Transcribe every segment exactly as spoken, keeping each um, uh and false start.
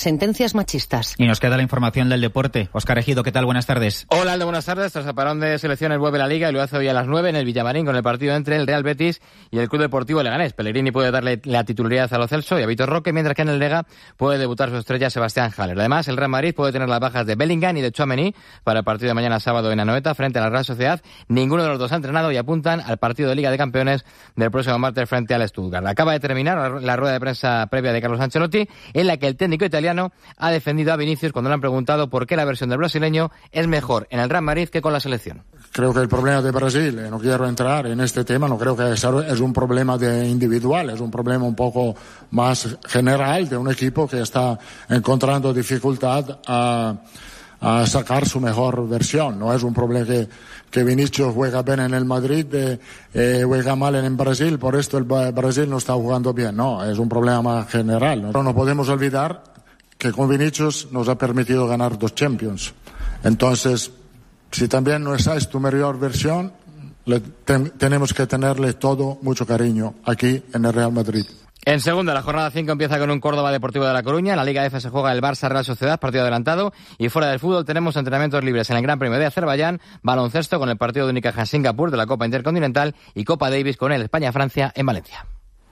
sentencias machistas. Y nos queda la información del deporte. Óscar Ejido, ¿qué tal? Buenas tardes. Hola, Aldo, buenas tardes. Tras el parón de selecciones vuelve la Liga y lo hace hoy a las nueve en el Villamarín con el partido entre el Real Betis y el Club Deportivo Leganés. Pellegrini puede darle la titularidad a Lo Celso y a Vitor Roque, mientras que en el Lega puede debutar su estrella Sebastián Haller. Además, el Real Madrid puede tener las bajas de Bellingham y de Tchouaméni para el partido de mañana sábado en Anoeta frente a la Real Sociedad. Ninguno de los dos ha entrenado y apuntan al partido de Liga de Campeones del próximo martes frente al Stuttgart. Acaba de terminar la rueda de prensa previa de Carlos Ancelotti, en la que el técnico italiano ha defendido a Vinicius cuando le han preguntado por qué la versión del brasileño es mejor en el Real Madrid que con la selección. Creo que el problema de Brasil, no quiero entrar en este tema, no creo que es un problema de individual, es un problema un poco más general de un equipo que está encontrando dificultad a, a sacar su mejor versión. No es un problema que, que Vinicius juega bien en el Madrid, eh, eh, juega mal en Brasil, por esto el Brasil no está jugando bien. No, es un problema más general. No, no podemos olvidar que con Vinicius nos ha permitido ganar dos Champions. Entonces, si también no esa es tu mejor versión, le ten, tenemos que tenerle todo mucho cariño aquí en el Real Madrid. En segunda, la jornada cinco empieza con un Córdoba Deportivo de La Coruña. En la Liga F se juega el Barça Real Sociedad, partido adelantado. Y fuera del fútbol tenemos entrenamientos libres en el Gran Premio de Azerbaiyán, baloncesto con el partido de Unicaja en Singapur de la Copa Intercontinental y Copa Davis con el España-Francia en Valencia.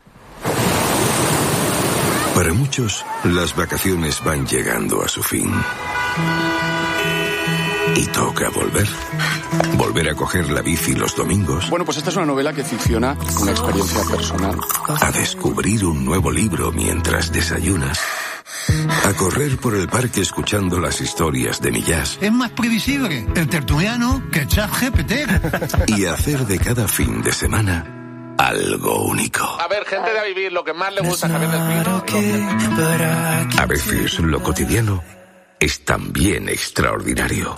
Para muchos, las vacaciones van llegando a su fin. Y toca volver. Volver a coger la bici los domingos. Bueno, pues esta es una novela que ficciona una experiencia personal. A descubrir un nuevo libro mientras desayunas. A correr por el parque escuchando las historias de Millás. Es más previsible el tertuliano que ChatGPT. Y hacer de cada fin de semana algo único. A ver, gente de A Vivir, lo que más le gusta a Javier del Pino. A veces lo cotidiano es también extraordinario.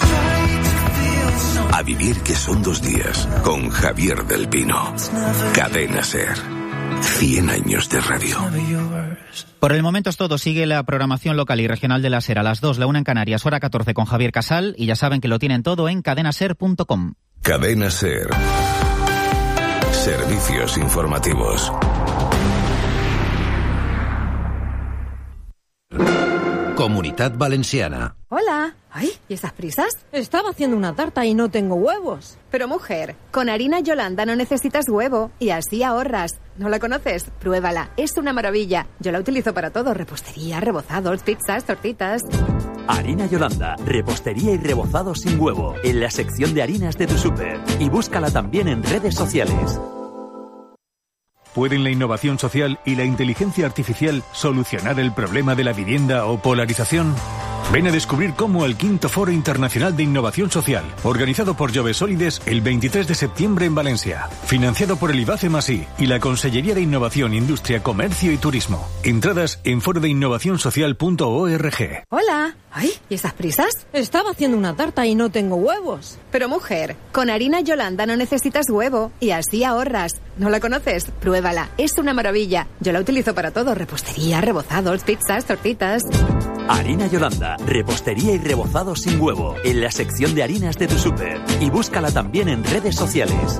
A Vivir, que son dos días, con Javier del Pino. Cadena SER. cien años de radio. Por el momento es todo. Sigue la programación local y regional de la SER a las dos, la una en Canarias, hora catorce con Javier Casal. Y ya saben que lo tienen todo en cadena ser punto com. Cadena SER. Servicios informativos. Comunitat Valenciana. Hola. Ay, ¿y esas prisas? Estaba haciendo una tarta y no tengo huevos. Pero mujer, con harina Yolanda no necesitas huevo y así ahorras. ¿No la conoces? Pruébala, es una maravilla. Yo la utilizo para todo, repostería, rebozados, pizzas, tortitas. Harina Yolanda, repostería y rebozado sin huevo, en la sección de harinas de tu súper. Y búscala también en redes sociales. ¿Pueden la innovación social y la inteligencia artificial solucionar el problema de la vivienda o polarización? Ven a descubrir cómo el quinto Foro Internacional de Innovación Social, organizado por Jove Solides el veintitrés de septiembre en Valencia, financiado por el IBACE Masí y la Consellería de Innovación, Industria, Comercio y Turismo. Entradas en foro de innovación social punto org. Hola. Ay, ¿y esas prisas? Estaba haciendo una tarta y no tengo huevos. Pero mujer, con harina Yolanda no necesitas huevo y así ahorras. ¿No la conoces? Pruébala, es una maravilla. Yo la utilizo para todo, repostería, rebozados, pizzas, tortitas. Harina Yolanda, repostería y rebozado sin huevo, en la sección de harinas de tu súper. Y búscala también en redes sociales.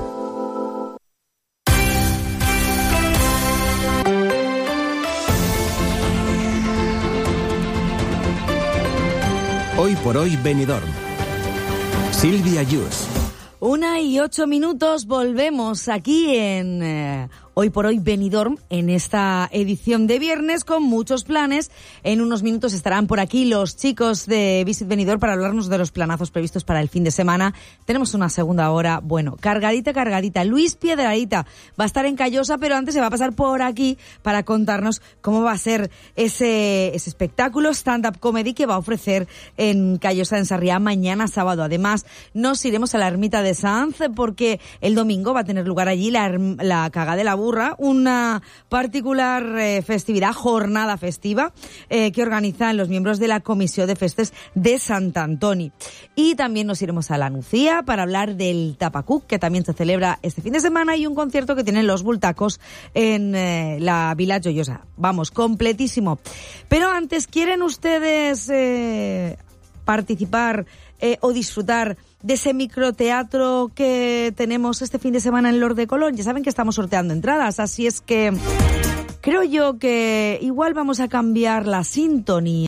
Hoy por hoy Benidorm. Silvia Yus. Una y ocho minutos, volvemos aquí en eh, Hoy por Hoy Benidorm, en esta edición de viernes con muchos planes. En unos minutos estarán por aquí los chicos de Visit Benidorm para hablarnos de los planazos previstos para el fin de semana. Tenemos una segunda hora, bueno, cargadita, cargadita. Luis Piedradita va a estar en Callosa, pero antes se va a pasar por aquí para contarnos cómo va a ser ese, ese espectáculo stand-up comedy que va a ofrecer en Callosa, en Sarriá, mañana sábado. Además, nos iremos a la ermita de Sanz porque el domingo va a tener lugar allí la, la Caga de la Burra, una particular eh, festividad, jornada festiva eh, que organizan los miembros de la Comisión de Festes de Sant Antoni. Y también nos iremos a la Nucía para hablar del Tapacuc, que también se celebra este fin de semana, y un concierto que tienen los Bultacos en eh, la Vila Joyosa. Vamos, completísimo. Pero antes, ¿quieren ustedes eh, participar eh, o disfrutar de ese microteatro que tenemos este fin de semana en Lord de Colón? Ya saben que estamos sorteando entradas, así es que creo yo que igual vamos a cambiar la sintonía.